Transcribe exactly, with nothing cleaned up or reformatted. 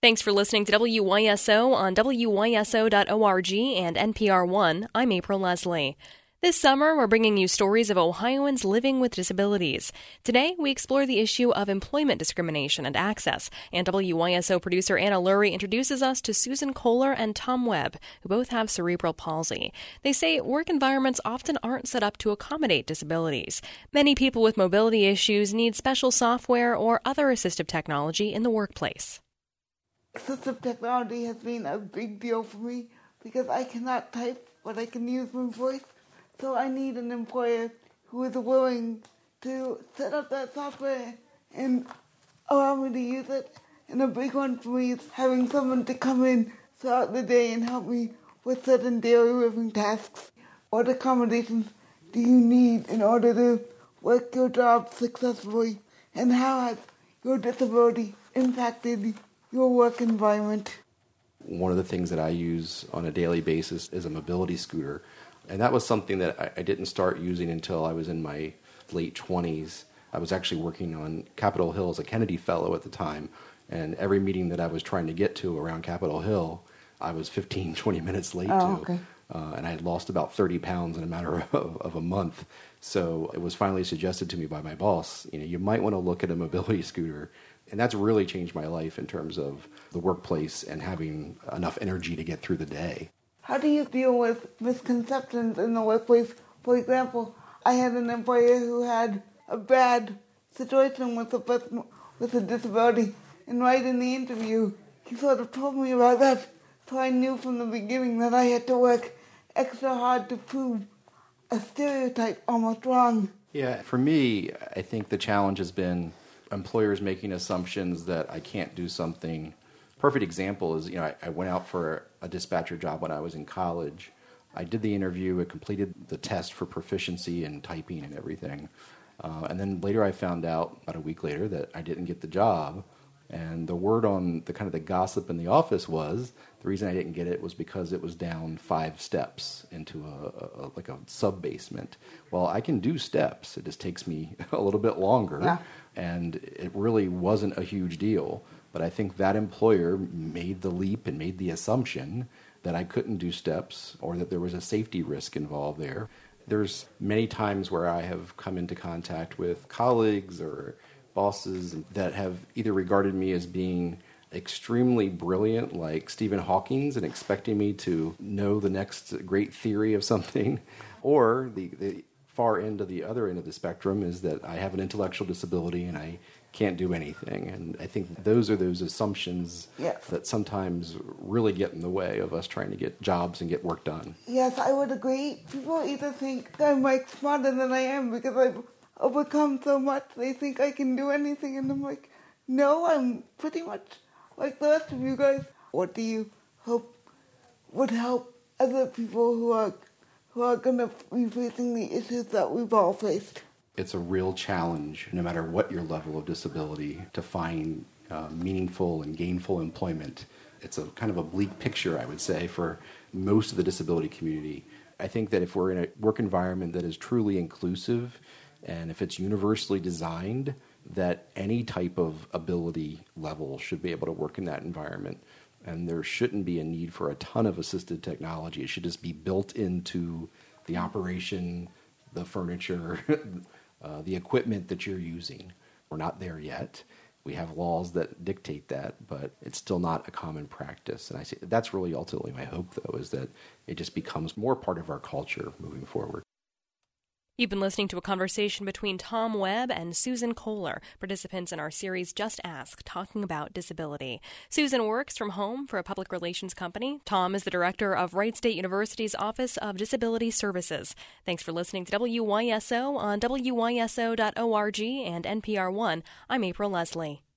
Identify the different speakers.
Speaker 1: Thanks for listening to W Y S O on W Y S O dot org and N P R One. I'm April Leslie. This summer, we're bringing you stories of Ohioans living with disabilities. Today, we explore the issue of employment discrimination and access, and W Y S O producer Anna Lurie introduces us to Susan Kohler and Tom Webb, who both have cerebral palsy. They say work environments often aren't set up to accommodate disabilities. Many people with mobility issues need special software or other assistive technology in the workplace.
Speaker 2: Assistive technology has been a big deal for me because I cannot type, but I can use my voice. So I need an employer who is willing to set up that software and allow me to use it. And a big one for me is having someone to come in throughout the day and help me with certain daily living tasks. What accommodations do you need in order to work your job successfully? And how has your disability impacted your work environment?
Speaker 3: One of the things that I use on a daily basis is a mobility scooter. And that was something that I, I didn't start using until I was in my late twenties. I was actually working on Capitol Hill as a Kennedy Fellow at the time. And every meeting that I was trying to get to around Capitol Hill, I was fifteen, twenty minutes late
Speaker 2: oh,
Speaker 3: to.
Speaker 2: Okay.
Speaker 3: Uh, and I had lost about thirty pounds in a matter of, of a month. So it was finally suggested to me by my boss, you know, you might want to look at a mobility scooter. And that's really changed my life in terms of the workplace and having enough energy to get through the day.
Speaker 2: How do you deal with misconceptions in the workplace? For example, I had an employer who had a bad situation with a person with a disability, and right in the interview, he sort of told me about that, so I knew from the beginning that I had to work extra hard to prove a stereotype almost wrong.
Speaker 3: Yeah, for me, I think the challenge has been employers making assumptions that I can't do something. Perfect example is, you know, I, I went out for a dispatcher job when I was in college. I did the interview, I completed the test for proficiency in typing and everything. Uh, and then later I found out, about a week later, that I didn't get the job. And the word on the kind of the gossip in the office was the reason I didn't get it was because it was down five steps into a, a like a sub basement. Well, I can do steps. It just takes me a little bit longer.
Speaker 2: Yeah.
Speaker 3: And it really wasn't a huge deal. But I think that employer made the leap and made the assumption that I couldn't do steps or that there was a safety risk involved there. There's many times where I have come into contact with colleagues or bosses that have either regarded me as being extremely brilliant, like Stephen Hawking, and expecting me to know the next great theory of something, or the, the far end of the other end of the spectrum is that I have an intellectual disability and I can't do anything. And I think those are those assumptions
Speaker 2: yes.
Speaker 3: that sometimes really get in the way of us trying to get jobs and get work done.
Speaker 2: Yes, I would agree. People either think I'm like smarter than I am because I've overcome so much. They think I can do anything, and I'm like, no, I'm pretty much like the rest of you guys. What do you hope would help other people who are who are going to be facing the issues that we've all faced?
Speaker 3: It's a real challenge, no matter what your level of disability, to find uh, meaningful and gainful employment. It's a kind of a bleak picture, I would say, for most of the disability community. I think that if we're in a work environment that is truly inclusive, and if it's universally designed, that any type of ability level should be able to work in that environment. And there shouldn't be a need for a ton of assisted technology. It should just be built into the operation, the furniture, uh, the equipment that you're using. We're not there yet. We have laws that dictate that, but it's still not a common practice. And I see that's really ultimately my hope, though, is that it just becomes more part of our culture moving forward.
Speaker 1: You've been listening to a conversation between Tom Webb and Susan Kohler, participants in our series Just Ask, talking about disability. Susan works from home for a public relations company. Tom is the director of Wright State University's Office of Disability Services. Thanks for listening to W Y S O on W Y S O dot org and N P R One. I'm April Leslie.